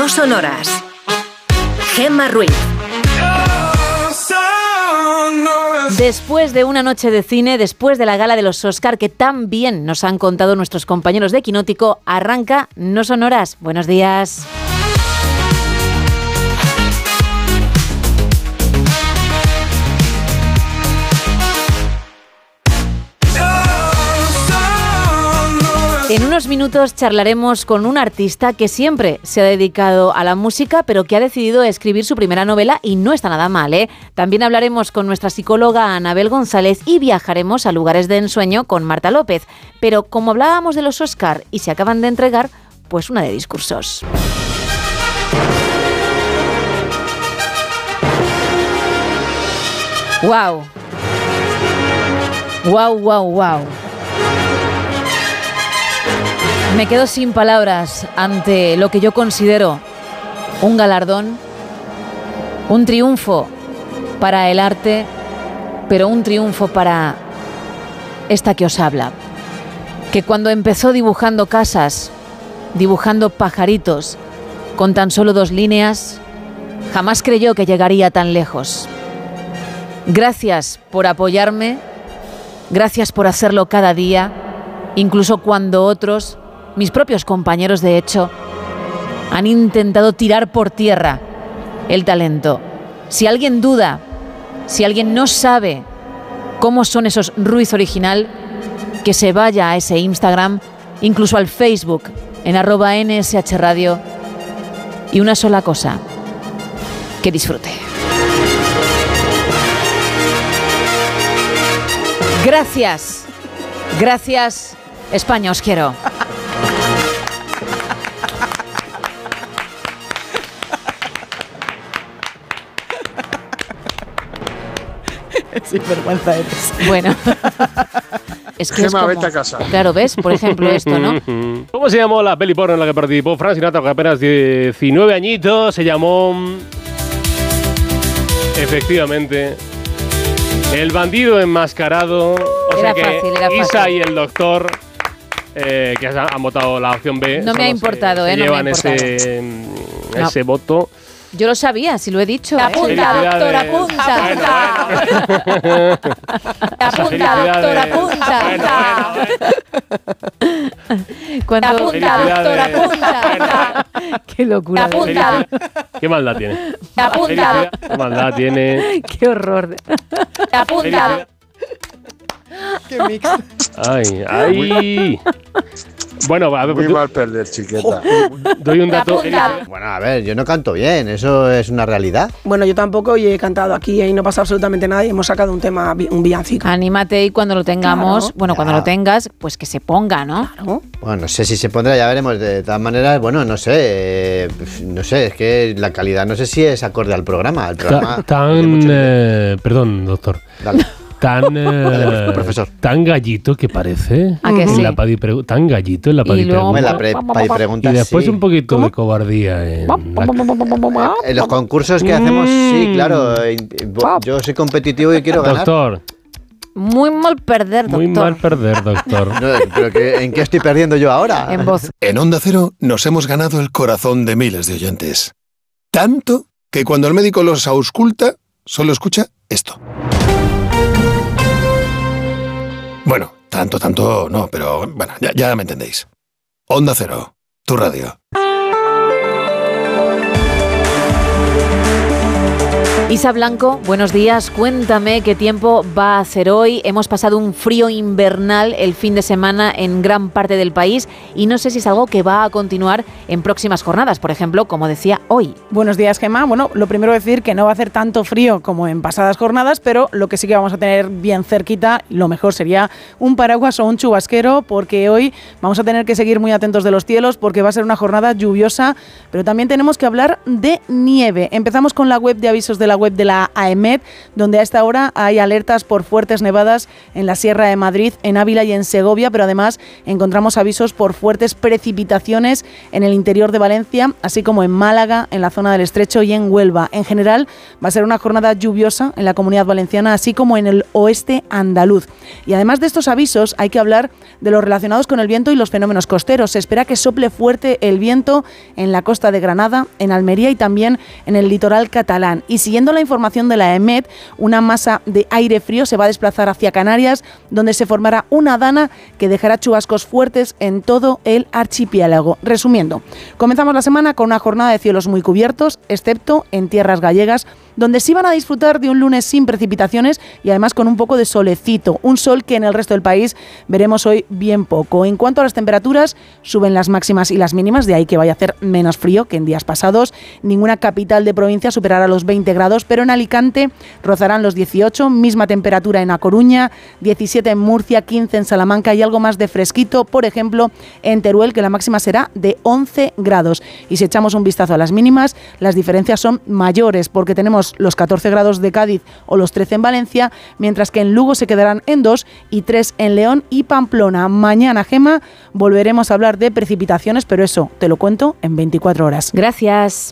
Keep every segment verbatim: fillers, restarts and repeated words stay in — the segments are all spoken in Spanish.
No Sonoras. Gemma Ruiz. Después de una noche de cine, después de la gala de los Oscar que tan bien nos han contado nuestros compañeros de Quinótico, arranca No Sonoras. Buenos días. En unos minutos charlaremos con un artista que siempre se ha dedicado a la música, pero que ha decidido escribir su primera novela y no está nada mal, ¿eh? También hablaremos con nuestra psicóloga Anabel González y viajaremos a lugares de ensueño con Marta López. Pero como hablábamos de los Oscar y se acaban de entregar, pues una de discursos. ¡Wow! ¡Wow, wow, wow! Me quedo sin palabras ante lo que yo considero un galardón, un triunfo para el arte, pero un triunfo para esta que os habla, que cuando empezó dibujando casas, dibujando pajaritos, con tan solo dos líneas, jamás creyó que llegaría tan lejos. Gracias por apoyarme, gracias por hacerlo cada día, incluso cuando otros, mis propios compañeros de hecho, han intentado tirar por tierra el talento. Si alguien duda, si alguien no sabe cómo son esos Ruiz Original, que se vaya a ese Instagram, incluso al Facebook, en arroba N S H Radio, y una sola cosa, que disfrute. Gracias, gracias, España, os quiero. Sinvergüenza eres. Bueno. Es que Gemma, es como, vete a casa. Claro, ¿ves? Por ejemplo esto, ¿no? ¿Cómo se llamó la peli porno en la que participó Frank Sinatra, con apenas diecinueve añitos? Se llamó... Efectivamente... El bandido enmascarado. O Era sea que fácil, era Isa fácil. y el doctor, eh, que han votado la opción B. No me ha importado, se, eh, se no me ha llevan importado. ese, No. ese voto. Yo lo sabía, si lo he dicho. Apunta, ¿eh? doctor, Felicidades. apunta. Bueno, Apunta, doctor, apunta. Cuando... Apunta, doctor, apunta. Qué locura. Apunta. ¿Qué maldad tiene? Apunta. ¿Qué maldad tiene? Qué horror. Apunta. Qué mix. Ay, ay. Bueno, a ver, Muy tú- mal perder, chiqueta. doy un dato. Apunta. Bueno, a ver, yo no canto bien, eso es una realidad. Bueno, yo tampoco y he cantado aquí y no pasa absolutamente nada y hemos sacado un tema, un villancico. Anímate y cuando lo tengamos, Claro. bueno, cuando Ya. lo tengas, pues que se ponga, ¿no? ¿No? Bueno, no sé si se pondrá, ya veremos. De todas maneras, bueno, no sé, eh, no sé, es que la calidad no sé si es acorde al programa. El programa Ta- tiene tan, mucho nivel. eh, perdón, doctor. Dale. Tan, eh, profesor. tan gallito que parece. ¿A que en sí? la padi pregu- tan gallito en la Y padi luego- Hombre, pregunta. la pre, pa- pregunta Y después sí. un poquito de cobardía en la- En los concursos que hacemos, sí, claro. eh, Yo soy competitivo y quiero ganar. Doctor, Muy mal perder, doctor. muy mal perder, doctor. No, pero que, ¿en qué estoy perdiendo yo ahora? En voz. En Onda Cero nos hemos ganado el corazón de miles de oyentes. Tanto que cuando el médico los ausculta, solo escucha esto. Bueno, tanto, tanto no, pero bueno, ya, ya me entendéis. Onda Cero, tu radio. Isa Blanco, buenos días. Cuéntame qué tiempo va a hacer hoy. Hemos pasado un frío invernal el fin de semana en gran parte del país y no sé si es algo que va a continuar en próximas jornadas, por ejemplo, como decía hoy. Buenos días, Gemma. Bueno, lo primero decir que no va a hacer tanto frío como en pasadas jornadas, pero lo que sí que vamos a tener bien cerquita, lo mejor sería un paraguas o un chubasquero, porque hoy vamos a tener que seguir muy atentos de los cielos porque va a ser una jornada lluviosa, pero también tenemos que hablar de nieve. Empezamos con la web de avisos de la la web de la AEMET, donde a esta hora hay alertas por fuertes nevadas en la Sierra de Madrid, en Ávila y en Segovia, pero además encontramos avisos por fuertes precipitaciones en el interior de Valencia, así como en Málaga, en la zona del Estrecho y en Huelva. En general, va a ser una jornada lluviosa en la Comunidad Valenciana, así como en el oeste andaluz. Y además de estos avisos, hay que hablar de los relacionados con el viento y los fenómenos costeros. Se espera que sople fuerte el viento en la costa de Granada, en Almería y también en el litoral catalán. Y siguiendo la información de la EMET, una masa de aire frío se va a desplazar hacia Canarias, donde se formará una dana que dejará chubascos fuertes en todo el archipiélago. Resumiendo, comenzamos la semana con una jornada de cielos muy cubiertos, excepto en tierras gallegas, donde sí van a disfrutar de un lunes sin precipitaciones y además con un poco de solecito, un sol que en el resto del país veremos hoy bien poco. En cuanto a las temperaturas, suben las máximas y las mínimas, de ahí que vaya a hacer menos frío que en días pasados. Ninguna capital de provincia superará los veinte grados, pero en Alicante rozarán los dieciocho, misma temperatura en A Coruña, diecisiete en Murcia, quince en Salamanca y algo más de fresquito, por ejemplo, en Teruel, que la máxima será de once grados. Y si echamos un vistazo a las mínimas, las diferencias son mayores, porque tenemos los catorce grados de Cádiz o los trece en Valencia, mientras que en Lugo se quedarán en dos y tres en León y Pamplona. Mañana, Gema, volveremos a hablar de precipitaciones, pero eso te lo cuento en veinticuatro horas. Gracias.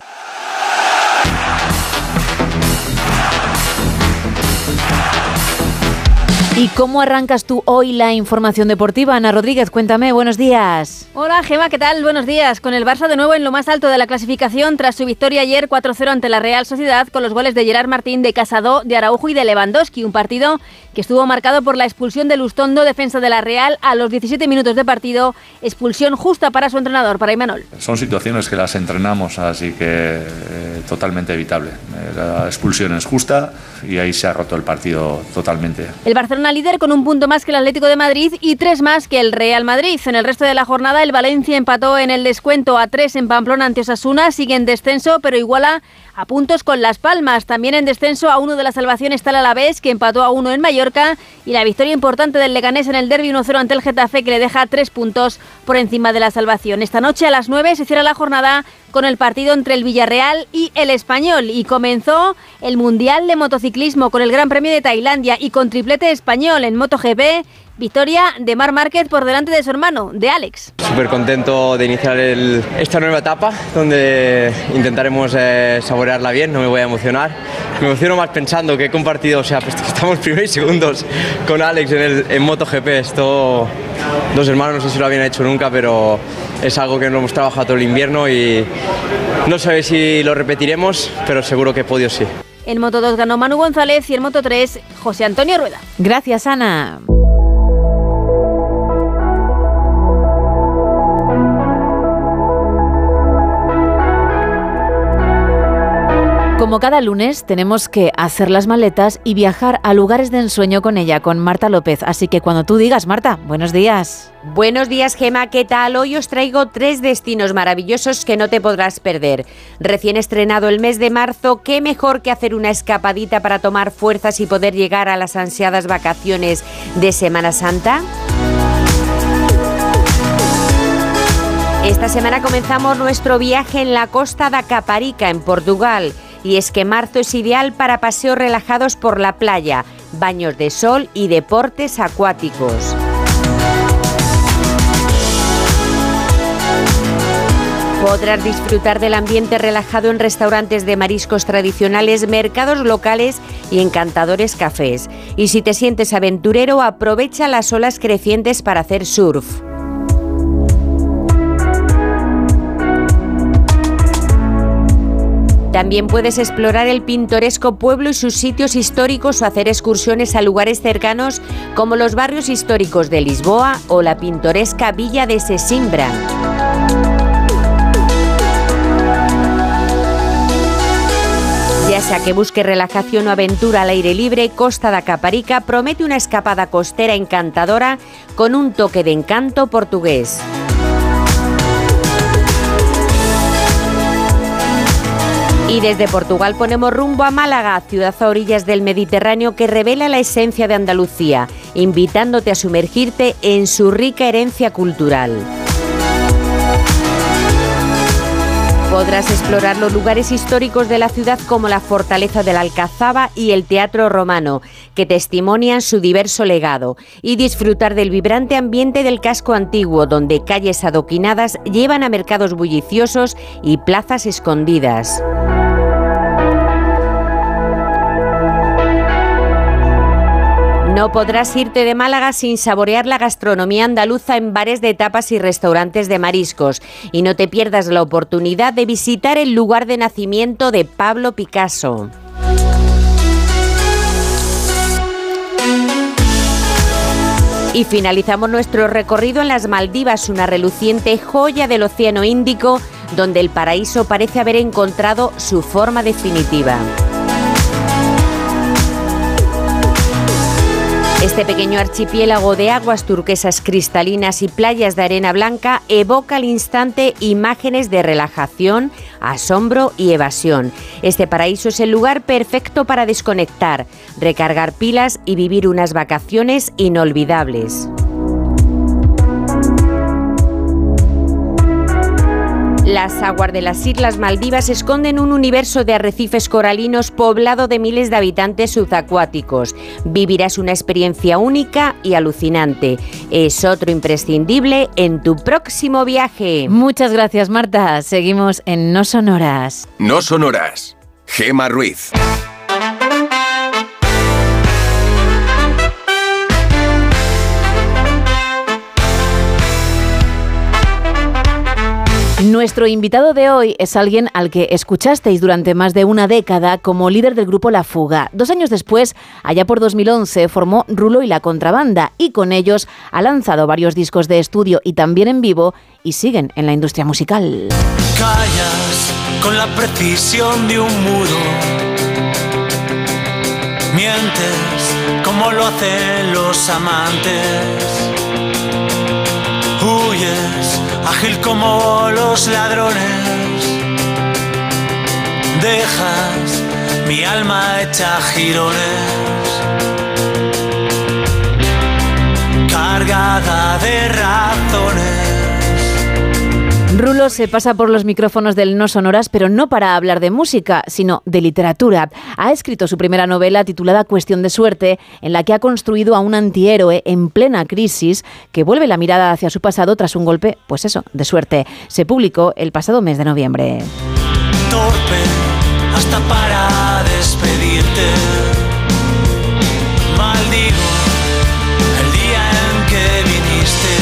¿Y cómo arrancas tú hoy la información deportiva? Ana Rodríguez, cuéntame, buenos días. Hola Gema, ¿qué tal? Buenos días. Con el Barça de nuevo en lo más alto de la clasificación tras su victoria ayer cuatro cero ante la Real Sociedad con los goles de Gerard Martín, de Casado, de Araujo y de Lewandowski. Un partido que estuvo marcado por la expulsión de Lustondo, defensa de la Real, a los diecisiete minutos de partido. Expulsión justa para su entrenador, para Imanol. Son situaciones que las entrenamos, así que eh, totalmente evitable. Eh, la expulsión es justa y ahí se ha roto el partido totalmente. El Barcelona líder con un punto más que el Atlético de Madrid y tres más que el Real Madrid. En el resto de la jornada el Valencia empató en el descuento a tres en Pamplona ante Osasuna, sigue en descenso pero iguala a puntos con Las Palmas. También en descenso a uno de la salvación está el Alavés, que empató a uno en Mallorca, y la victoria importante del Leganés en el derbi uno cero ante el Getafe, que le deja tres puntos por encima de la salvación. Esta noche a las nueve se cierra la jornada con el partido entre el Villarreal y el Español, y comenzó el Mundial de Motociclismo con el Gran Premio de Tailandia y con triplete español en MotoGP. Victoria de Marc Márquez por delante de su hermano, de Alex. Súper contento de iniciar el, esta nueva etapa, donde intentaremos eh, saborearla bien, no me voy a emocionar. Me emociono más pensando que he compartido, o sea, pues, estamos primeros y segundos con Alex en, el, en MotoGP. Esto, dos hermanos, no sé si lo habían hecho nunca, pero es algo que no hemos trabajado todo el invierno y no sé si lo repetiremos, pero seguro que podio sí. En Moto dos ganó Manu González y en Moto tres José Antonio Rueda. Gracias, Ana. Como cada lunes, tenemos que hacer las maletas y viajar a lugares de ensueño con ella, con Marta López. Así que cuando tú digas, Marta, buenos días. Buenos días, Gema, ¿qué tal? Hoy os traigo tres destinos maravillosos que no te podrás perder. Recién estrenado el mes de marzo, ¿qué mejor que hacer una escapadita para tomar fuerzas y poder llegar a las ansiadas vacaciones de Semana Santa? Esta semana comenzamos nuestro viaje en la costa da Caparica, en Portugal. Y es que marzo es ideal para paseos relajados por la playa, baños de sol y deportes acuáticos. Podrás disfrutar del ambiente relajado en restaurantes de mariscos tradicionales, mercados locales y encantadores cafés. Y si te sientes aventurero, aprovecha las olas crecientes para hacer surf. También puedes explorar el pintoresco pueblo y sus sitios históricos o hacer excursiones a lugares cercanos como los barrios históricos de Lisboa o la pintoresca villa de Sesimbra. Ya sea que busque relajación o aventura al aire libre, Costa da Caparica promete una escapada costera encantadora con un toque de encanto portugués. Y desde Portugal ponemos rumbo a Málaga, ciudad a orillas del Mediterráneo que revela la esencia de Andalucía, invitándote a sumergirte en su rica herencia cultural. Podrás explorar los lugares históricos de la ciudad como la Fortaleza de la Alcazaba y el Teatro Romano, que testimonian su diverso legado, y disfrutar del vibrante ambiente del casco antiguo, donde calles adoquinadas llevan a mercados bulliciosos y plazas escondidas. No podrás irte de Málaga sin saborear la gastronomía andaluza en bares de tapas y restaurantes de mariscos. Y no te pierdas la oportunidad de visitar el lugar de nacimiento de Pablo Picasso. Y finalizamos nuestro recorrido en las Maldivas, una reluciente joya del Océano Índico, donde el paraíso parece haber encontrado su forma definitiva. Este pequeño archipiélago de aguas turquesas cristalinas y playas de arena blanca evoca al instante imágenes de relajación, asombro y evasión. Este paraíso es el lugar perfecto para desconectar, recargar pilas y vivir unas vacaciones inolvidables. Las aguas de las Islas Maldivas esconden un universo de arrecifes coralinos poblado de miles de habitantes subacuáticos. Vivirás una experiencia única y alucinante. Es otro imprescindible en tu próximo viaje. Muchas gracias, Marta. Seguimos en No Sonoras. No Sonoras. Gemma Ruiz. Nuestro invitado de hoy es alguien al que escuchasteis durante más de una década como líder del grupo La Fuga. Dos años después, allá por dos mil once, formó Rulo y la Contrabanda y con ellos ha lanzado varios discos de estudio y también en vivo y siguen en la industria musical. Callas con la precisión de un mudo, mientes como lo hacen los amantes, huyes ágil como los ladrones, dejas mi alma hecha jirones, cargada de razones. Rulo se pasa por los micrófonos del No Sonoras, pero no para hablar de música, sino de literatura. Ha escrito su primera novela titulada Cuestión de suerte, en la que ha construido a un antihéroe en plena crisis que vuelve la mirada hacia su pasado tras un golpe, pues eso, de suerte. Se publicó el pasado mes de noviembre. Torpe hasta para despedirte, maldigo el día en que viniste.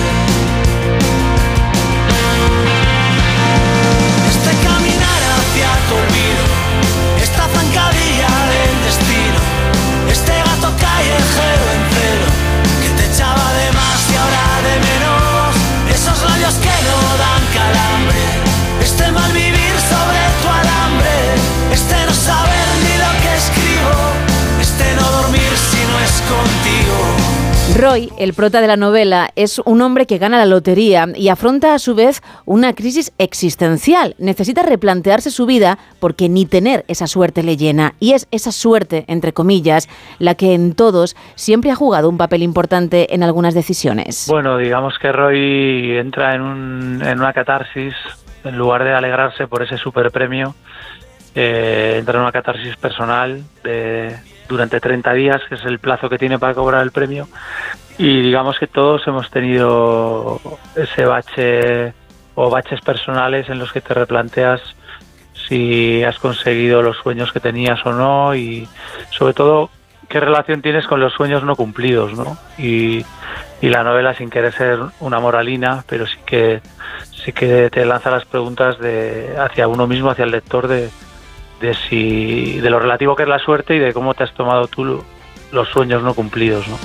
Esta zancadilla del destino, este gato callejero en celo, que te echaba de más y ahora de menos, esos labios que no dan calambre, este mal vivir sobre tu alambre, este no saber ni lo que escribo, este no dormir si no es contigo. Roy, el prota de la novela, es un hombre que gana la lotería y afronta a su vez una crisis existencial. Necesita replantearse su vida porque ni tener esa suerte le llena. Y es esa suerte, entre comillas, la que en todos siempre ha jugado un papel importante en algunas decisiones. Bueno, digamos que Roy entra en, un, en una catarsis, en lugar de alegrarse por ese superpremio, eh, entra en una catarsis personal de... durante treinta días, que es el plazo que tiene para cobrar el premio, y digamos que todos hemos tenido ese bache o baches personales en los que te replanteas si has conseguido los sueños que tenías o no, y sobre todo qué relación tienes con los sueños no cumplidos, ¿no? Y, y la novela, sin querer ser una moralina, pero sí que sí que te lanza las preguntas de hacia uno mismo, hacia el lector, de de si de lo relativo que es la suerte y de cómo te has tomado tú los sueños no cumplidos, ¿no?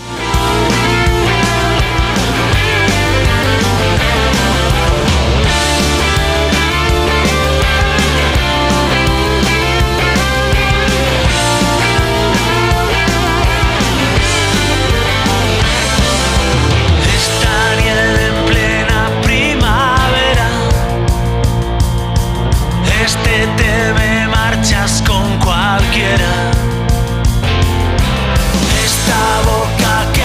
Con cualquiera, esta boca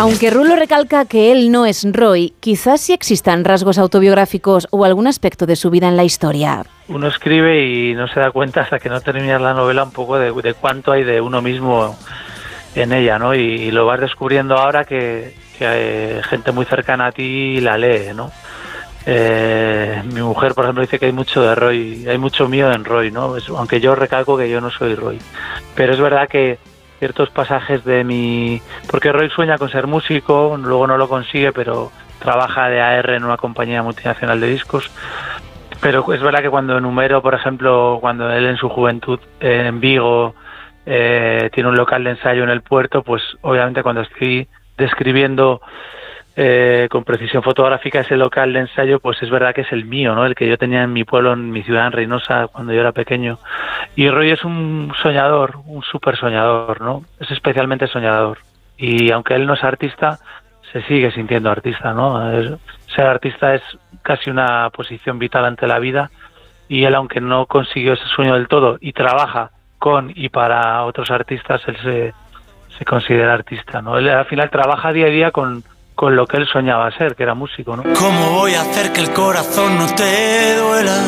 Aunque Rulo recalca que él no es Roy, quizás sí existan rasgos autobiográficos o algún aspecto de su vida en la historia. Uno escribe y no se da cuenta hasta que no termina la novela un poco de, de cuánto hay de uno mismo en ella, ¿no? Y, y lo vas descubriendo ahora que, que hay gente muy cercana a ti la lee, ¿no? Eh, mi mujer, por ejemplo, dice que hay mucho de Roy, hay mucho mío en Roy, ¿no? Es, aunque yo recalco que yo no soy Roy. Pero es verdad que ciertos pasajes de mi... Porque Roy sueña con ser músico, luego no lo consigue, pero trabaja de A R en una compañía multinacional de discos. Pero es verdad que cuando enumero, por ejemplo, cuando él en su juventud eh, en Vigo eh, tiene un local de ensayo en el puerto, pues obviamente cuando estoy describiendo eh, con precisión fotográfica ese local de ensayo, pues es verdad que es el mío, ¿no? El que yo tenía en mi pueblo, en mi ciudad, en Reynosa, cuando yo era pequeño. Y Roy es un soñador, un súper soñador, ¿no? Es especialmente soñador. Y aunque él no es artista, se sigue sintiendo artista, ¿no? Es, ser artista es casi una posición vital ante la vida, y él, aunque no consiguió ese sueño del todo y trabaja con y para otros artistas, él se, se considera artista, ¿no? Él al final trabaja día a día con, con lo que él soñaba ser, que era músico, ¿no? ¿Cómo voy a hacer que el corazón no te duela?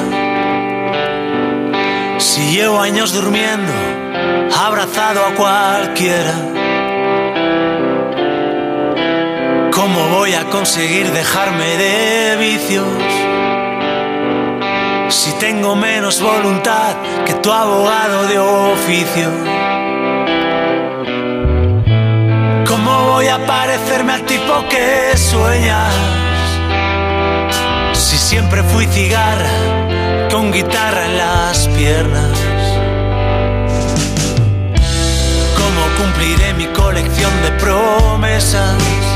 Si llevo años durmiendo, abrazado a cualquiera. ¿Cómo voy a conseguir dejarme de vicios? Si tengo menos voluntad que tu abogado de oficio. ¿Cómo voy a parecerme al tipo que sueñas? Si siempre fui cigarra con guitarra en las piernas. ¿Cómo cumpliré mi colección de promesas?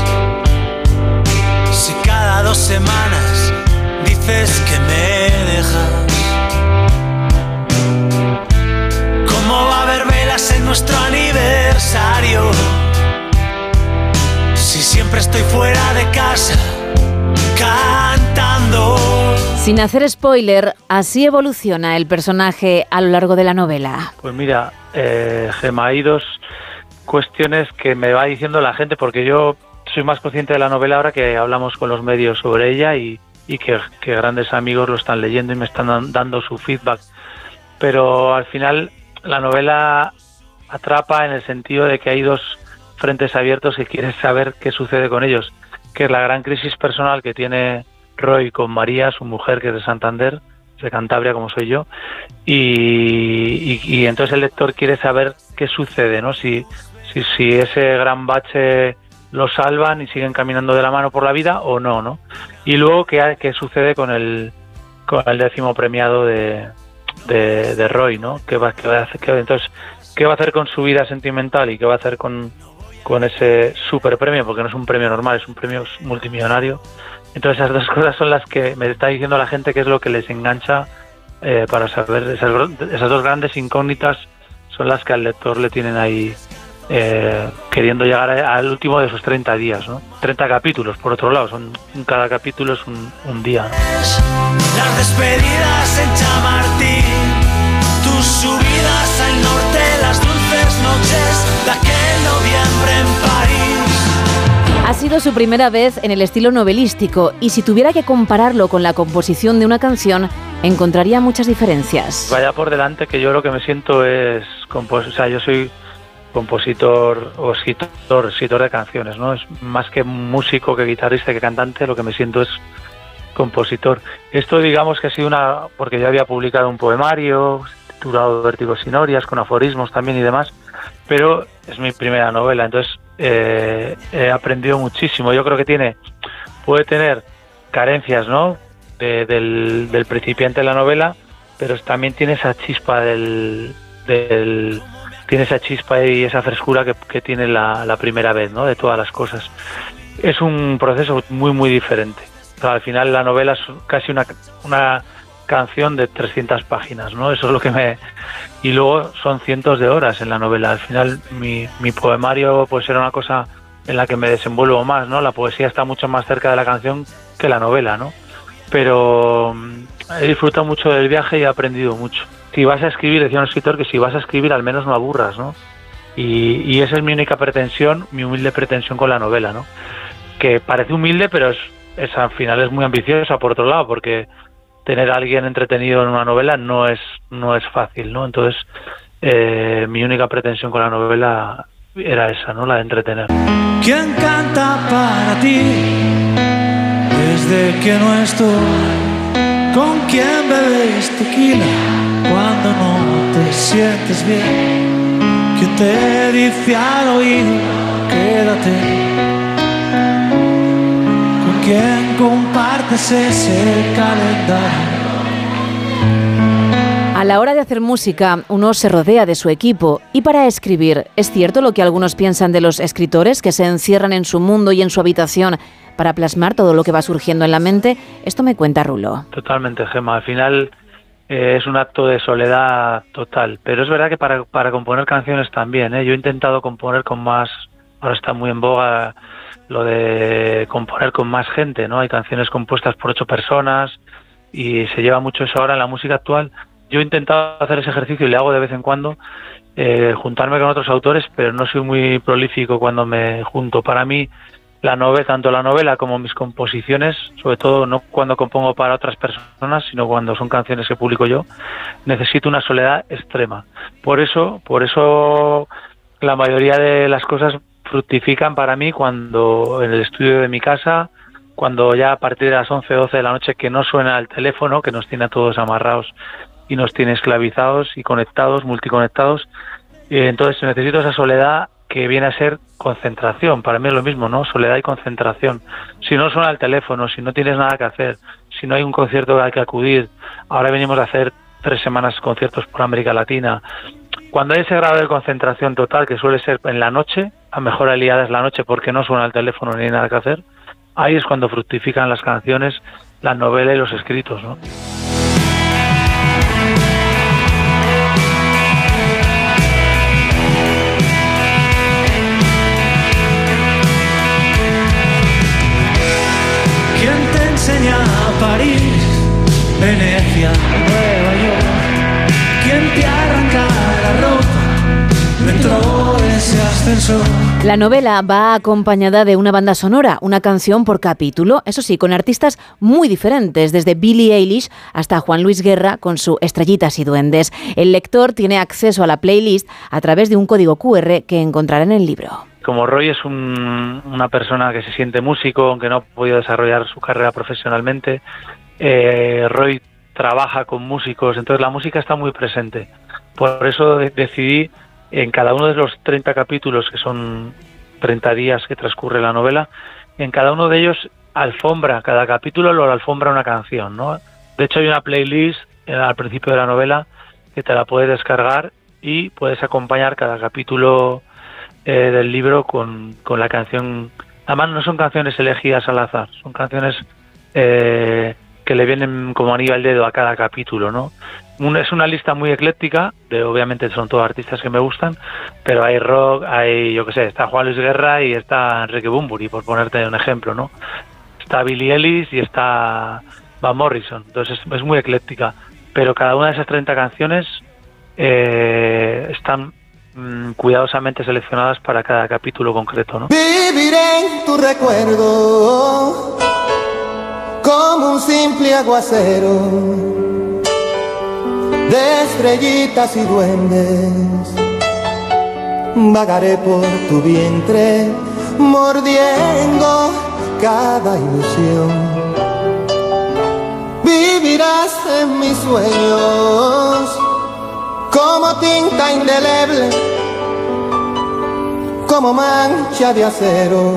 Si cada dos semanas dices que me dejas. ¿Cómo va a haber velas en nuestro aniversario? Si siempre estoy fuera de casa cantando. Sin hacer spoiler, así evoluciona el personaje a lo largo de la novela. Pues mira, eh, Gemma, hay dos cuestiones que me va diciendo la gente, porque yo soy más consciente de la novela ahora que hablamos con los medios sobre ella y, y que, que grandes amigos lo están leyendo y me están dando su feedback. Pero al final la novela atrapa en el sentido de que hay dos frentes abiertos y quieres saber qué sucede con ellos, que es la gran crisis personal que tiene Roy con María, su mujer, que es de Santander, de Cantabria, como soy yo, y, y, y entonces el lector quiere saber qué sucede, ¿no? Si, si, si ese gran bache lo salvan y siguen caminando de la mano por la vida o no, ¿no? Y luego qué, qué sucede con el con el décimo premiado de, de, de Roy, ¿no? ¿Qué va, qué va a hacer, qué, entonces, ¿qué va a hacer con su vida sentimental y qué va a hacer con, con ese super premio? Porque no es un premio normal, es un premio multimillonario. Entonces esas dos cosas son las que me está diciendo la gente que es lo que les engancha eh, para saber. Esas, esas dos grandes incógnitas son las que al lector le tienen ahí eh, queriendo llegar a, al último de esos treinta días, ¿no? treinta capítulos, por otro lado, son cada capítulo es un, un día, ¿no? Las despedidas en Chamartín, tus subidas al norte, las dulces noches de aquel noviembre en París. Ha sido su primera vez en el estilo novelístico y si tuviera que compararlo con la composición de una canción, encontraría muchas diferencias. Vaya por delante que yo lo que me siento es... Compos- o sea, yo soy compositor o escritor, escritor de canciones, ¿no? Es más que músico, que guitarrista, que cantante, lo que me siento es compositor. Esto digamos que ha sido una... porque yo había publicado un poemario titulado Vértigos y Norias, con aforismos también y demás, pero es mi primera novela, entonces eh, he aprendido muchísimo. Yo creo que tiene puede tener carencias, ¿no? De, del, del principiante de la novela, pero también tiene esa chispa del... del tiene esa chispa y esa frescura que, que tiene la, la primera vez, ¿no? De todas las cosas. Es un proceso muy, muy diferente. O sea, al final la novela es casi una, una canción de trescientas páginas, ¿no? Eso es lo que me... Y luego son cientos de horas en la novela. Al final mi, mi poemario pues era una cosa en la que me desenvuelvo más, ¿no? La poesía está mucho más cerca de la canción que la novela, ¿no? Pero he disfrutado mucho del viaje y he aprendido mucho. Si vas a escribir, decía un escritor, que si vas a escribir al menos no aburras, ¿no? Y, y esa es mi única pretensión, mi humilde pretensión con la novela, ¿no? Que parece humilde, pero es, es al final es muy ambiciosa por otro lado, porque tener a alguien entretenido en una novela no es no es fácil, ¿no? Entonces, eh, mi única pretensión con la novela era esa, ¿no? La de entretener. ¿Quién canta para ti desde que no estoy? ¿Con quién bebes tequila cuando no te sientes bien? ¿Quién te dice al oído quédate? ¿Con quién compartes ese calendario? A la hora de hacer música, uno se rodea de su equipo. Y para escribir, ¿es cierto lo que algunos piensan de los escritores, que se encierran en su mundo y en su habitación para plasmar todo lo que va surgiendo en la mente? Esto me cuenta Rulo. Totalmente, Gemma. Al final eh, es un acto de soledad total. Pero es verdad que para, para componer canciones también, ¿eh? Yo he intentado componer con más... Ahora está muy en boga lo de componer con más gente, ¿no? Hay canciones compuestas por ocho personas y se lleva mucho eso ahora en la música actual. Yo he intentado hacer ese ejercicio y le hago de vez en cuando, eh, juntarme con otros autores, pero no soy muy prolífico cuando me junto. Para mí, la novela, tanto la novela como mis composiciones, sobre todo no cuando compongo para otras personas, sino cuando son canciones que publico yo, necesito una soledad extrema. Por eso, por eso la mayoría de las cosas fructifican para mí cuando en el estudio de mi casa, cuando ya a partir de las once, doce de la noche que no suena el teléfono, que nos tiene a todos amarrados y nos tiene esclavizados y conectados, multiconectados. Eh, entonces necesito esa soledad que viene a ser concentración. Para mí es lo mismo, ¿no? Soledad y concentración. Si no suena el teléfono, si no tienes nada que hacer, si no hay un concierto al que acudir, ahora venimos a hacer tres semanas conciertos por América Latina. Cuando hay ese grado de concentración total, que suele ser en la noche, a mejor aliada es la noche porque no suena el teléfono ni hay nada que hacer, ahí es cuando fructifican las canciones, la novela y los escritos, ¿no? Enseña a París, Venecia, Nueva York. ¿Quién te arranca la ropa dentro de ese ascensor? La novela va acompañada de una banda sonora, una canción por capítulo, eso sí, con artistas muy diferentes, desde Billie Eilish hasta Juan Luis Guerra con su Estrellitas y Duendes. El lector tiene acceso a la playlist a través de un código cu erre que encontrará en el libro. Como Roy es un, una persona que se siente músico, aunque no ha podido desarrollar su carrera profesionalmente, eh, Roy trabaja con músicos, entonces la música está muy presente. Por eso de- decidí, en cada uno de los treinta capítulos, que son treinta días que transcurre la novela, en cada uno de ellos alfombra, cada capítulo lo alfombra una canción, ¿no? De hecho hay una playlist eh, al principio de la novela que te la puedes descargar y puedes acompañar cada capítulo Eh, del libro con, con la canción. Además no son canciones elegidas al azar, son canciones eh, que le vienen como anillo al dedo a cada capítulo, ¿no? Un, es una lista muy ecléctica, de, obviamente son todos artistas que me gustan, pero hay rock, hay, yo qué sé, está Juan Luis Guerra y está Enrique Bunbury, por ponerte un ejemplo, ¿no? Está Billie Eilish y está Van Morrison, entonces es, es muy ecléctica, pero cada una de esas treinta canciones eh, están cuidadosamente seleccionadas para cada capítulo concreto, ¿no? Viviré en tu recuerdo como un simple aguacero de estrellitas y duendes. Vagaré por tu vientre mordiendo cada ilusión. Vivirás en mis sueños como tinta indeleble, como mancha de acero.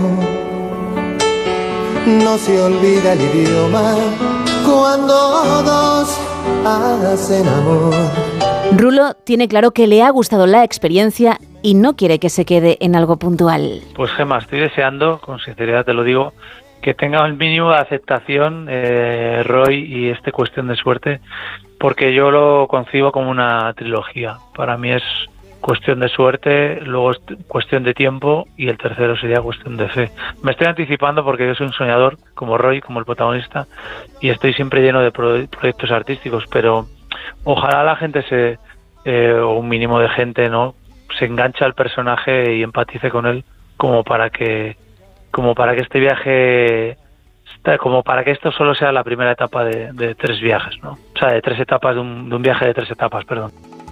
No se olvida el idioma cuando dos hacen amor. Rulo tiene claro que le ha gustado la experiencia y no quiere que se quede en algo puntual. Pues Gemma, estoy deseando, con sinceridad te lo digo, que tenga el mínimo de aceptación eh, Roy y este Cuestión de Suerte, porque yo lo concibo como una trilogía. Para mí es Cuestión de Suerte, luego es Cuestión de Tiempo y el tercero sería Cuestión de Fe. Me estoy anticipando porque yo soy un soñador, como Roy, como el protagonista, y estoy siempre lleno de pro- proyectos artísticos, pero ojalá la gente se, eh, o un mínimo de gente, ¿no?, se enganche al personaje y empatice con él, como para que como para que este viaje como para que esto solo sea la primera etapa de, de tres viajes, ¿no? O sea, de tres etapas de un, de un viaje de tres etapas, perdón.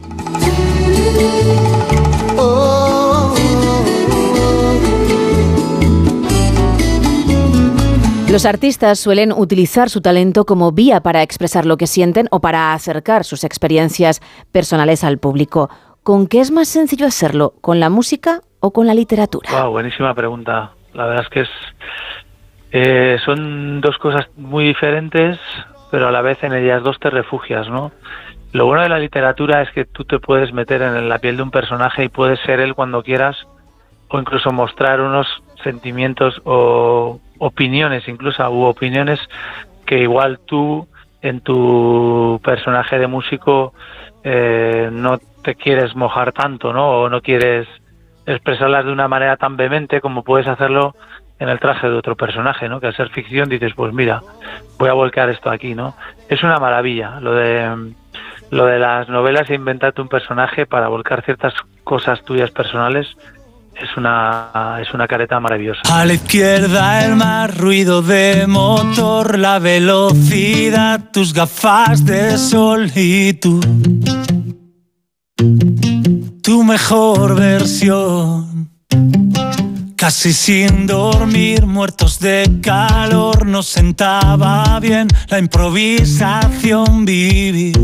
Los artistas suelen utilizar su talento como vía para expresar lo que sienten o para acercar sus experiencias personales al público. ¿Con qué es más sencillo hacerlo? ¿Con la música o con la literatura? Wow, buenísima pregunta. La verdad es que es eh, son dos cosas muy diferentes, pero a la vez en ellas dos te refugias, ¿no? Lo bueno de la literatura es que tú te puedes meter en la piel de un personaje y puedes ser él cuando quieras, o incluso mostrar unos sentimientos o opiniones, incluso u opiniones que igual tú en tu personaje de músico eh, no te quieres mojar tanto, ¿no? O no quieres expresarlas de una manera tan vehemente como puedes hacerlo en el traje de otro personaje, ¿no? Que al ser ficción dices, pues mira, voy a volcar esto aquí, ¿no? Es una maravilla lo de lo de las novelas e inventarte un personaje para volcar ciertas cosas tuyas personales. Es una, es una careta maravillosa. A la izquierda el mar, ruido de motor, la velocidad, tus gafas de sol y tú, tu mejor versión. Casi sin dormir, muertos de calor, nos sentaba bien la improvisación, vivir.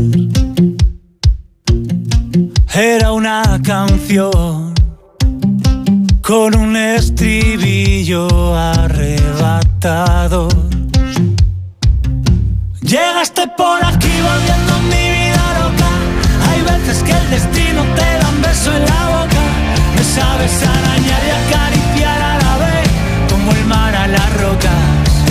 Era una canción con un estribillo arrebatador. Llegaste por aquí volviendo mi vida loca. Hay veces que el destino te da un beso en la boca. Me sabes arañar y acariciar a la vez, como el mar a las rocas.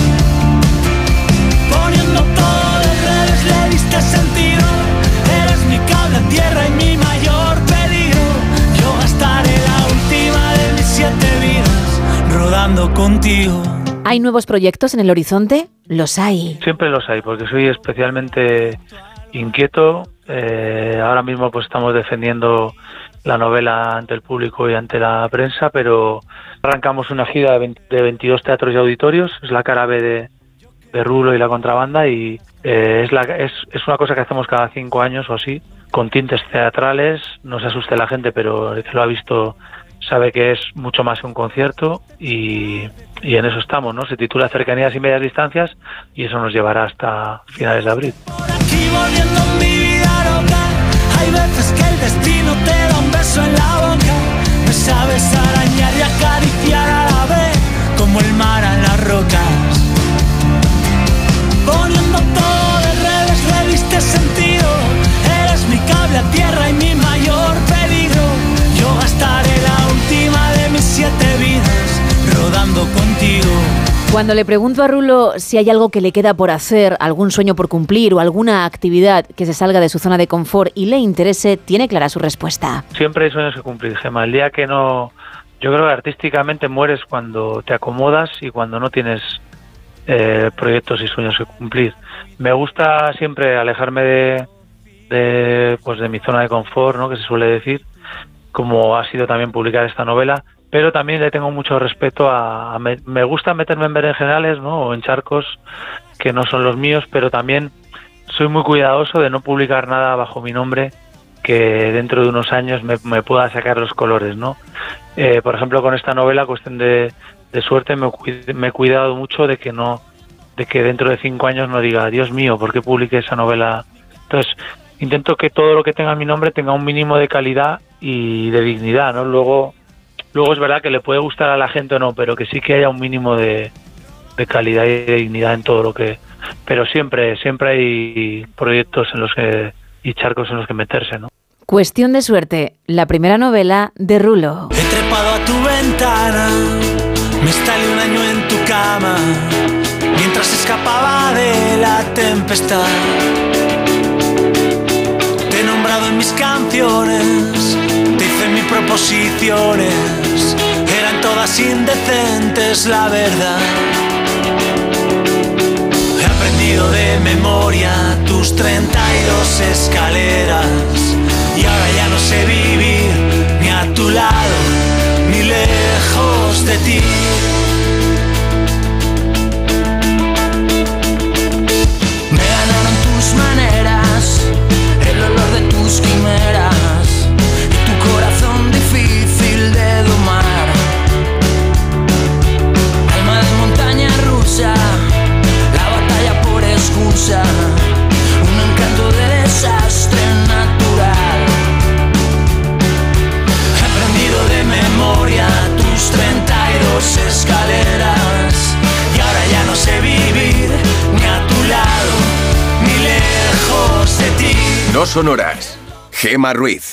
Poniendo todo de revés le diste sentido. Eres mi cable a tierra y mi mayor peligro. Yo gastaré la última de mis siete vidas rodando contigo. ¿Hay nuevos proyectos en el horizonte? Los hay. Siempre los hay, porque soy especialmente inquieto. Eh, ahora mismo pues estamos defendiendo la novela ante el público y ante la prensa, pero arrancamos una gira de, veinte, de veintidós teatros y auditorios. Es la cara B de, de Rulo y la contrabanda, y eh, es, la, es, es una cosa que hacemos cada cinco años o así, con tintes teatrales. No se asuste la gente, pero el que lo ha visto sabe que es mucho más que un concierto, y, y en eso estamos, ¿no? Se titula Cercanías y Medias Distancias, y eso nos llevará hasta finales de abril. Aquí volviendo mi vida loca. Hay veces que el destino te da un beso en la boca. Me sabes arañar y acariciar a la vez, como el mar a las rocas. Poniendo todo de revés le diste sentido. Eres mi cable a tierra y mi mayor peligro. Yo gastaré la última de mis siete vidas rodando contigo. Cuando le pregunto a Rulo si hay algo que le queda por hacer, algún sueño por cumplir o alguna actividad que se salga de su zona de confort y le interese, tiene clara su respuesta. Siempre hay sueños que cumplir, Gemma. El día que no... Yo creo que artísticamente mueres cuando te acomodas y cuando no tienes eh, proyectos y sueños que cumplir. Me gusta siempre alejarme de, de, pues de mi zona de confort, ¿no? Que se suele decir, como ha sido también publicar esta novela. Pero también le tengo mucho respeto a, a me, me gusta meterme en berenjenales, ¿no? O en charcos que no son los míos, pero también soy muy cuidadoso de no publicar nada bajo mi nombre que dentro de unos años me, me pueda sacar los colores, ¿no? Eh, por ejemplo, con esta novela, Cuestión de, de Suerte, me, me he cuidado mucho de que no, de que dentro de cinco años no diga, Dios mío, ¿por qué publiqué esa novela? Entonces, intento que todo lo que tenga mi nombre tenga un mínimo de calidad y de dignidad, ¿no? Luego Luego es verdad que le puede gustar a la gente o no, pero que sí que haya un mínimo de, de calidad y de dignidad en todo lo que... Pero siempre, siempre hay proyectos en los que y charcos en los que meterse, ¿no? Cuestión de Suerte, la primera novela de Rulo. He trepado a tu ventana, me instalé un año en tu cama, mientras escapaba de la tempestad. Te he nombrado en mis canciones, te hice mis proposiciones, eran todas indecentes, la verdad. He aprendido de memoria tus treinta y dos escaleras, y ahora ya no sé vivir ni a tu tu lado, ni lejos de ti. Me ganaron tus maneras, el olor de tus quimeras y tu corazón difícil de domar. Alma de montaña rusa, la batalla por excusa, un encanto de desastre natural. He aprendido de memoria tus treinta y dos escaleras y ahora ya no sé vivir ni a tu lado ni lejos de ti. No son horas. Gemma Ruiz.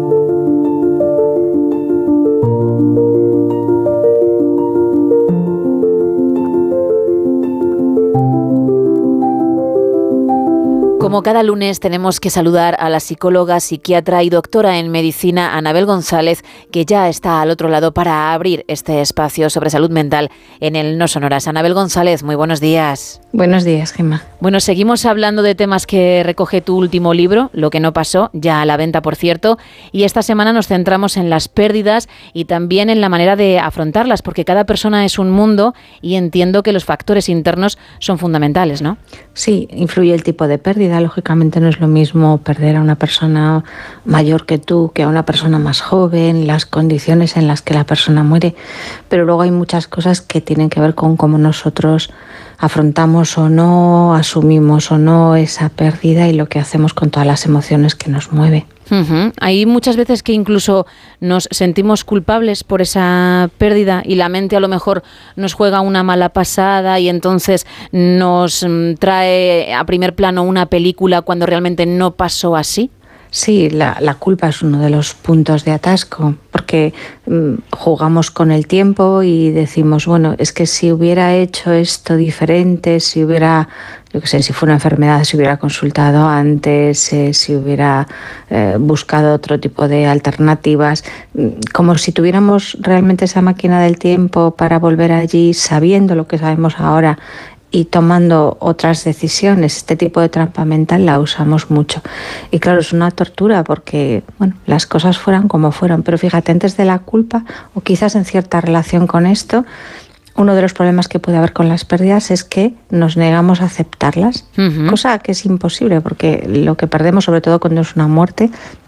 Como cada lunes tenemos que saludar a la psicóloga, psiquiatra y doctora en medicina Anabel González, que ya está al otro lado para abrir este espacio sobre salud mental en el No Son Horas. Anabel González, muy buenos días. Buenos días, Gemma. Bueno, seguimos hablando de temas que recoge tu último libro, Lo que no pasó, ya a la venta, por cierto, y esta semana nos centramos en las pérdidas y también en la manera de afrontarlas, porque cada persona es un mundo y entiendo que los factores internos son fundamentales, ¿no? Sí, influye el tipo de pérdida. Lógicamente no es lo mismo perder a una persona mayor que tú que a una persona más joven, las condiciones en las que la persona muere, pero luego hay muchas cosas que tienen que ver con cómo nosotros afrontamos o no, asumimos o no esa pérdida y lo que hacemos con todas las emociones que nos mueve. Uh-huh. Hay muchas veces que incluso nos sentimos culpables por esa pérdida y la mente a lo mejor nos juega una mala pasada y entonces nos trae a primer plano una película cuando realmente no pasó así. Sí, la, la culpa es uno de los puntos de atasco, porque mmm, jugamos con el tiempo y decimos, bueno, es que si hubiera hecho esto diferente, si hubiera, yo qué sé, si fue una enfermedad, si hubiera consultado antes, eh, si hubiera eh, buscado otro tipo de alternativas, como si tuviéramos realmente esa máquina del tiempo para volver allí sabiendo lo que sabemos ahora y tomando otras decisiones. Este tipo de trampa mental la usamos mucho. Y claro, es una tortura porque, bueno, las cosas fueran como fueron. Pero fíjate, antes de la culpa, o quizás en cierta relación con esto, uno de los problemas que puede haber con las pérdidas es que nos negamos a aceptarlas, uh-huh. cosa que es imposible porque lo que perdemos, sobre todo cuando es una muerte,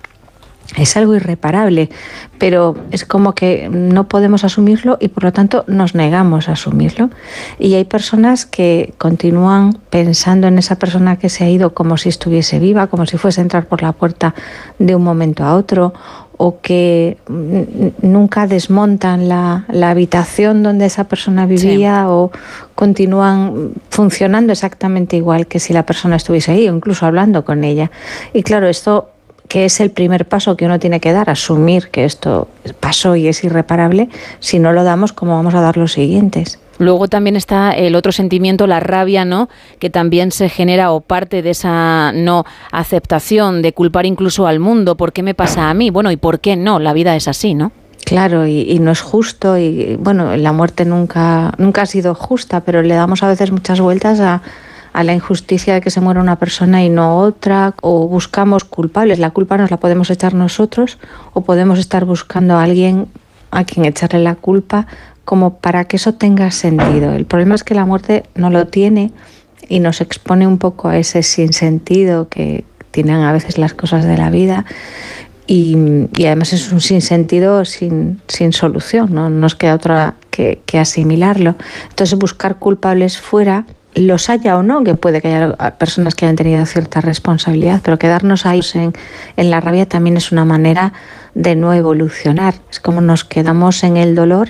es algo irreparable, pero es como que no podemos asumirlo y por lo tanto nos negamos a asumirlo. Y hay personas que continúan pensando en esa persona que se ha ido como si estuviese viva, como si fuese a entrar por la puerta de un momento a otro, o que n- nunca desmontan la, la habitación donde esa persona vivía, sí. o continúan funcionando exactamente igual que si la persona estuviese ahí, o incluso hablando con ella. Y claro, esto, que es el primer paso que uno tiene que dar, asumir que esto pasó y es irreparable, si no lo damos, ¿cómo vamos a dar los siguientes? Luego también está el otro sentimiento, la rabia, ¿no?, que también se genera o parte de esa no aceptación, de culpar incluso al mundo. ¿Por qué me pasa a mí? Bueno, ¿y por qué no? La vida es así, ¿no? Claro, y, y no es justo, y bueno, la muerte nunca, nunca ha sido justa, pero le damos a veces muchas vueltas a... a la injusticia de que se muera una persona y no otra, o buscamos culpables. La culpa nos la podemos echar nosotros o podemos estar buscando a alguien a quien echarle la culpa como para que eso tenga sentido. El problema es que la muerte no lo tiene y nos expone un poco a ese sinsentido que tienen a veces las cosas de la vida. Y, y además es un sinsentido sin, sin solución, ¿no? No nos queda otra que, que asimilarlo. Entonces buscar culpables fuera, los haya o no, que puede que haya personas que hayan tenido cierta responsabilidad, pero quedarnos ahí en, en la rabia también es una manera de no evolucionar. Es como nos quedamos en el dolor,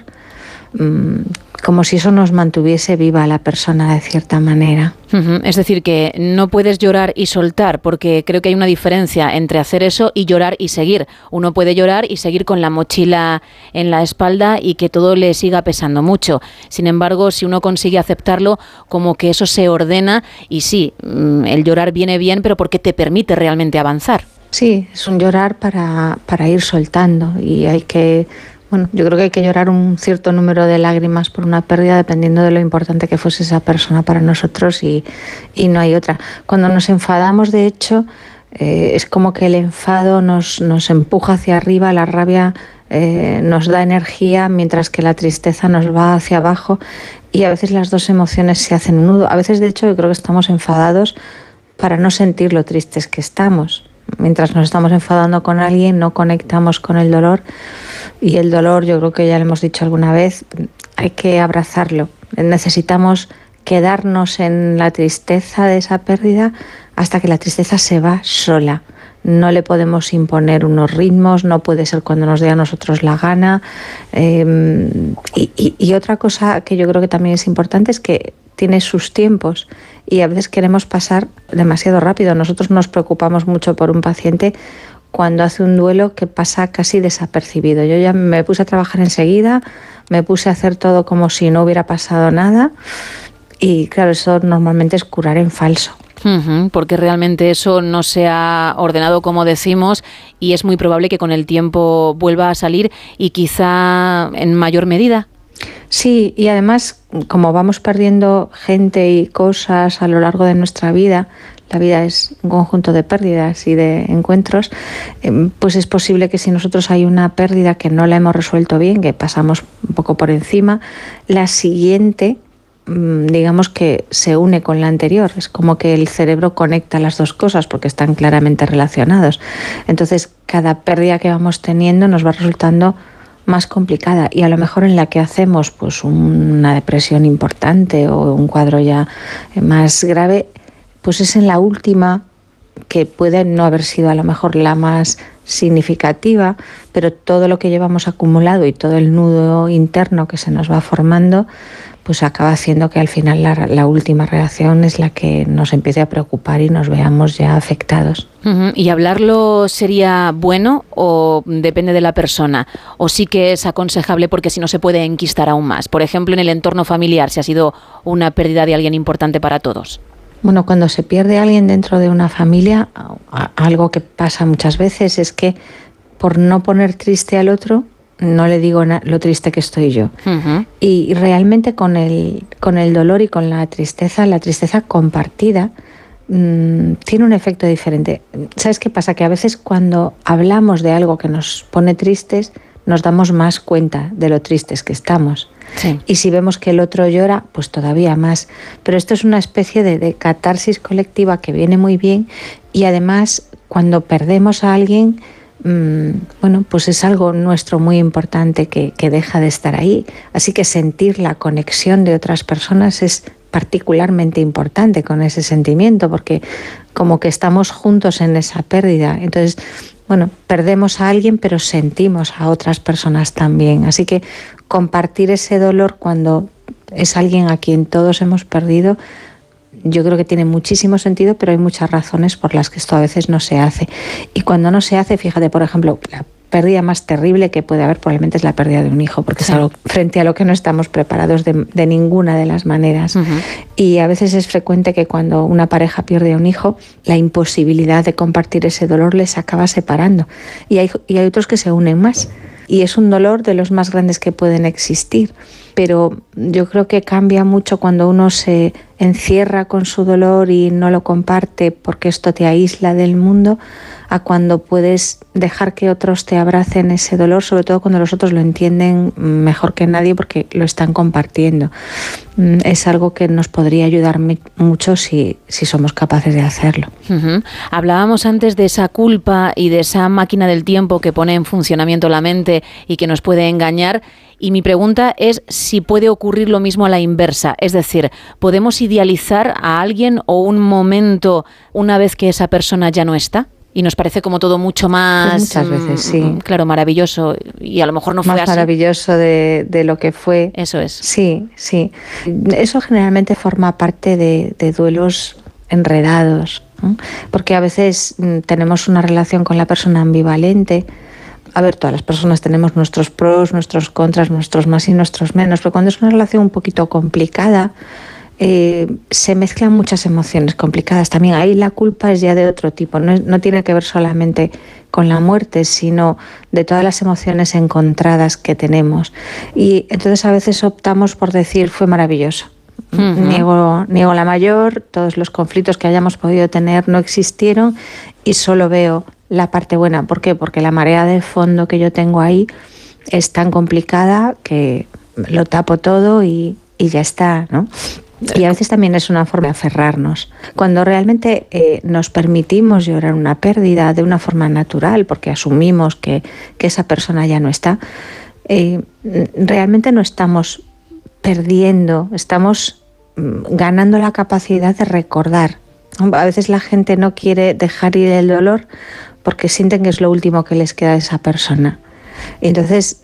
mmm, como si eso nos mantuviese viva a la persona de cierta manera. Uh-huh. Es decir, que no puedes llorar y soltar, porque creo que hay una diferencia entre hacer eso y llorar y seguir. Uno puede llorar y seguir con la mochila en la espalda y que todo le siga pesando mucho. Sin embargo, si uno consigue aceptarlo, como que eso se ordena y sí, el llorar viene bien, pero porque te permite realmente avanzar. Sí, es un llorar para, para ir soltando y hay que... Bueno, yo creo que hay que llorar un cierto número de lágrimas por una pérdida dependiendo de lo importante que fuese esa persona para nosotros y, y no hay otra. Cuando nos enfadamos, de hecho, eh, es como que el enfado nos, nos empuja hacia arriba, la rabia eh, nos da energía, mientras que la tristeza nos va hacia abajo, y a veces las dos emociones se hacen un nudo. A veces, de hecho, yo creo que estamos enfadados para no sentir lo tristes que estamos. Mientras nos estamos enfadando con alguien, no conectamos con el dolor, y el dolor, yo creo que ya lo hemos dicho alguna vez, hay que abrazarlo. Necesitamos quedarnos en la tristeza de esa pérdida hasta que la tristeza se va sola. No le podemos imponer unos ritmos, no puede ser cuando nos dé a nosotros la gana. Eh, y, y, y otra cosa que yo creo que también es importante es que tiene sus tiempos, y a veces queremos pasar demasiado rápido. Nosotros nos preocupamos mucho por un paciente cuando hace un duelo que pasa casi desapercibido. Yo ya me puse a trabajar enseguida, me puse a hacer todo como si no hubiera pasado nada, y claro, eso normalmente es curar en falso. Uh-huh, porque realmente eso no se ha ordenado como decimos, y es muy probable que con el tiempo vuelva a salir, y quizá en mayor medida. Sí, y además, como vamos perdiendo gente y cosas a lo largo de nuestra vida, la vida es un conjunto de pérdidas y de encuentros, pues es posible que si nosotros hay una pérdida que no la hemos resuelto bien, que pasamos un poco por encima, la siguiente, digamos que se une con la anterior. Es como que el cerebro conecta las dos cosas porque están claramente relacionados. Entonces, cada pérdida que vamos teniendo nos va resultando más complicada, y a lo mejor en la que hacemos pues una depresión importante o un cuadro ya más grave, pues es en la última, que puede no haber sido a lo mejor la más significativa, pero todo lo que llevamos acumulado y todo el nudo interno que se nos va formando, pues acaba haciendo que al final la, la última reacción es la que nos empiece a preocupar y nos veamos ya afectados. Uh-huh. ¿Y hablarlo sería bueno o depende de la persona? ¿O sí que es aconsejable porque si no se puede enquistar aún más? Por ejemplo, en el entorno familiar, si ha sido una pérdida de alguien importante para todos. Bueno, cuando se pierde a alguien dentro de una familia, algo que pasa muchas veces es que por no poner triste al otro, no le digo na- lo triste que estoy yo. Uh-huh. Y realmente con el, con el dolor y con la tristeza, la tristeza compartida, mmm, tiene un efecto diferente. ¿Sabes qué pasa? Que a veces cuando hablamos de algo que nos pone tristes, nos damos más cuenta de lo tristes que estamos. Sí. Y si vemos que el otro llora, pues todavía más. Pero esto es una especie de, de catarsis colectiva que viene muy bien, y además cuando perdemos a alguien, bueno, pues es algo nuestro muy importante que, que deja de estar ahí. Así que sentir la conexión de otras personas es particularmente importante con ese sentimiento, porque como que estamos juntos en esa pérdida. Entonces, bueno, perdemos a alguien, pero sentimos a otras personas también. Así que compartir ese dolor cuando es alguien a quien todos hemos perdido, yo creo que tiene muchísimo sentido, pero hay muchas razones por las que esto a veces no se hace. Y cuando no se hace, fíjate, por ejemplo, la pérdida más terrible que puede haber probablemente es la pérdida de un hijo, porque sí. es algo frente a lo que no estamos preparados de, de ninguna de las maneras. Uh-huh. Y a veces es frecuente que cuando una pareja pierde a un hijo, la imposibilidad de compartir ese dolor les acaba separando. Y hay, y hay otros que se unen más. Y es un dolor de los más grandes que pueden existir. Pero yo creo que cambia mucho cuando uno se encierra con su dolor y no lo comparte porque esto te aísla del mundo, a cuando puedes dejar que otros te abracen ese dolor, sobre todo cuando los otros lo entienden mejor que nadie porque lo están compartiendo. Es algo que nos podría ayudar mucho si, si somos capaces de hacerlo. Uh-huh. Hablábamos antes de esa culpa y de esa máquina del tiempo que pone en funcionamiento la mente y que nos puede engañar. Y mi pregunta es si puede ocurrir lo mismo a la inversa. Es decir, ¿podemos idealizar a alguien o un momento una vez que esa persona ya no está? Y nos parece como todo mucho más... Pues muchas veces, sí. Claro, maravilloso. Y a lo mejor no fue más así. Más maravilloso de, de lo que fue. Eso es. Sí, sí. Eso generalmente forma parte de, de duelos enredados, ¿no? Porque a veces mm, tenemos una relación con la persona ambivalente. A ver, todas las personas tenemos nuestros pros, nuestros contras, nuestros más y nuestros menos, pero cuando es una relación un poquito complicada, eh, se mezclan muchas emociones complicadas. También ahí la culpa es ya de otro tipo, no, no tiene que ver solamente con la muerte, sino de todas las emociones encontradas que tenemos. Y entonces a veces optamos por decir, fue maravilloso. Uh-huh. Niego, niego la mayor, todos los conflictos que hayamos podido tener no existieron y solo veo la parte buena. ¿Por qué? Porque la marea de fondo que yo tengo ahí es tan complicada que lo tapo todo y, y ya está, ¿no? Y a veces también es una forma de aferrarnos. Cuando realmente eh, nos permitimos llorar una pérdida de una forma natural, porque asumimos que, que esa persona ya no está, eh, realmente no estamos perdiendo, estamos ganando la capacidad de recordar. A veces la gente no quiere dejar ir el dolor porque sienten que es lo último que les queda a esa persona. Entonces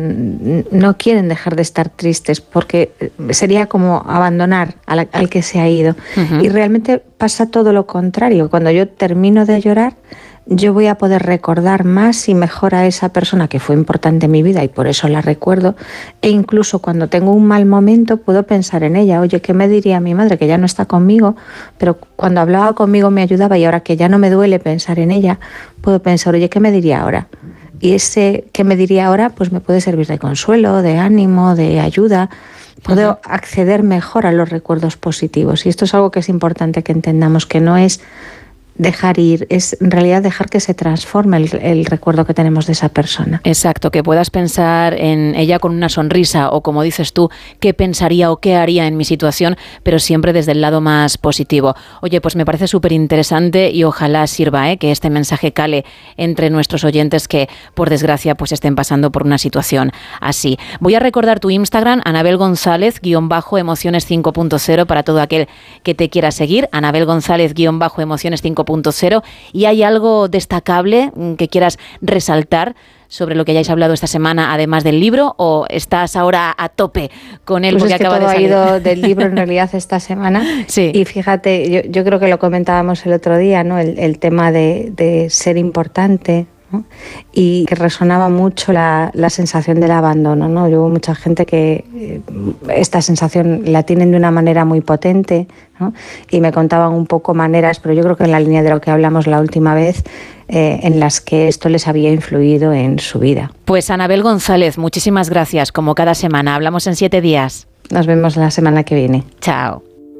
no quieren dejar de estar tristes porque sería como abandonar al, al que se ha ido. Uh-huh. Y realmente pasa todo lo contrario. Cuando yo termino de llorar, yo voy a poder recordar más y mejor a esa persona que fue importante en mi vida y por eso la recuerdo. E incluso cuando tengo un mal momento puedo pensar en ella. Oye, ¿qué me diría mi madre? Que ya no está conmigo, pero cuando hablaba conmigo me ayudaba y ahora que ya no me duele pensar en ella, puedo pensar, oye, ¿qué me diría ahora? Y ese ¿qué me diría ahora? Pues me puede servir de consuelo, de ánimo, de ayuda. Puedo uh-huh. acceder mejor a los recuerdos positivos. Y esto es algo que es importante que entendamos, que no es dejar ir, es en realidad dejar que se transforme el, el recuerdo que tenemos de esa persona. Exacto, que puedas pensar en ella con una sonrisa o, como dices tú, qué pensaría o qué haría en mi situación, pero siempre desde el lado más positivo. Oye, pues me parece súper interesante y ojalá sirva, ¿eh? que este mensaje cale entre nuestros oyentes que, por desgracia, pues estén pasando por una situación así. Voy a recordar tu Instagram, Anabel González, guión bajo, emociones cinco punto cero, para todo aquel que te quiera seguir, Anabel González, guión bajo, emociones cinco punto cero. ¿Y hay algo destacable que quieras resaltar sobre lo que hayáis hablado esta semana, además del libro, o estás ahora a tope con él? Pues porque es que acaba todo de salir. ha ido del libro en realidad esta semana. Sí. Y fíjate, yo, yo creo que lo comentábamos el otro día, ¿no? El, el tema de, de ser importante, ¿no? Y que resonaba mucho la, la sensación del abandono, ¿no? Yo hubo mucha gente que eh, esta sensación la tienen de una manera muy potente, ¿no? Y me contaban un poco maneras, pero yo creo que en la línea de lo que hablamos la última vez, eh, en las que esto les había influido en su vida. Pues Anabel González, muchísimas gracias, como cada semana. Hablamos en siete días. Nos vemos la semana que viene. Chao.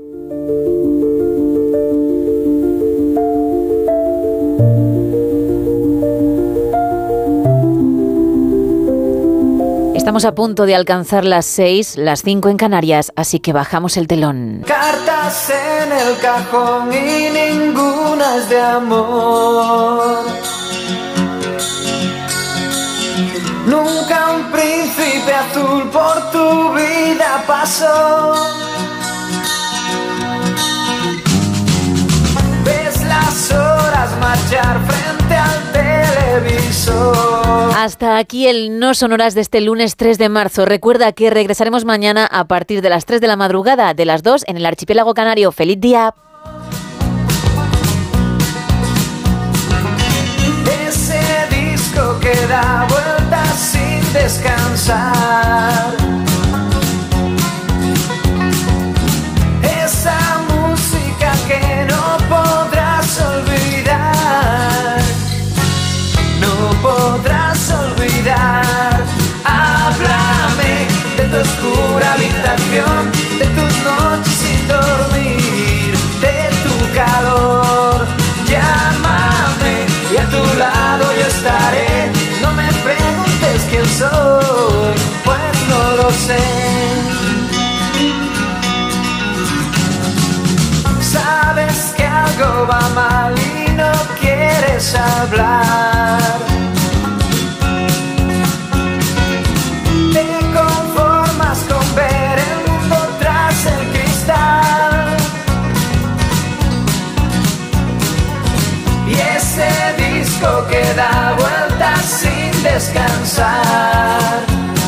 Estamos a punto de alcanzar las seis, las cinco en Canarias, así que bajamos el telón. Cartas en el cajón y ninguna es de amor. Nunca un príncipe azul por tu vida pasó. Ves las horas marchar frente al televisor. Hasta aquí el No Sonoras de este lunes tres de marzo. Recuerda que regresaremos mañana a partir de las tres de la madrugada, de las dos en el archipiélago canario. ¡Feliz día! Ese disco que da vueltas sin descansar. Esa música que no podrás olvidar. No podrás olvidar. Háblame de tu oscura habitación, de tus noches sin dormir, de tu calor. Llámame y a tu lado yo estaré. No me preguntes quién soy, pues no lo sé. Sabes que algo va mal y no quieres hablar. Te conformas con ver el mundo tras el cristal. Y ese disco que da vueltas sin descansar.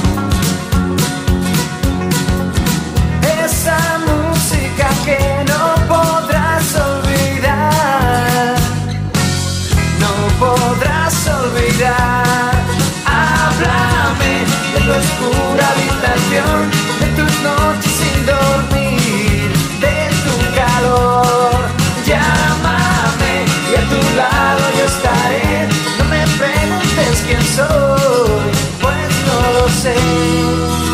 Esa música que no podrás olvidar. No podrás olvidar. Háblame de tu oscura habitación, de tus noches sin dormir, de tu calor. Llámame y a tu lado yo estaré. No me preguntes quién soy, pues no lo sé.